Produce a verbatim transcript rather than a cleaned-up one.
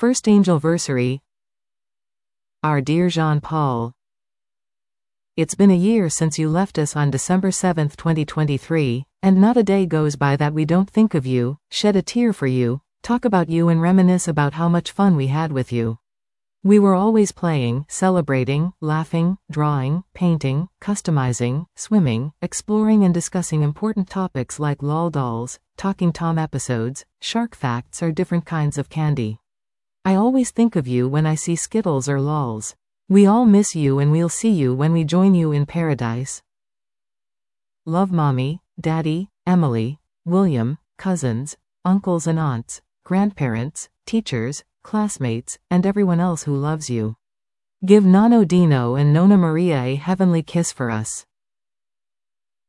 First Angelversary. Our dear Jean-Paul, it's been a year since you left us on December seventh twenty twenty-three, and not a day goes by that we don't think of you, shed a tear for you, talk about you and reminisce about how much fun we had with you. We were always playing, celebrating, laughing, drawing, painting, customizing, swimming, exploring and discussing important topics like lol dolls, Talking Tom episodes, shark facts or different kinds of candy. I always think of you when I see Skittles or lols. We all miss you and we'll see you when we join you in paradise. Love Mommy, Daddy, Emily, William, cousins, uncles and aunts, grandparents, teachers, classmates, and everyone else who loves you. Give Nano Dino and Nona Maria a heavenly kiss for us.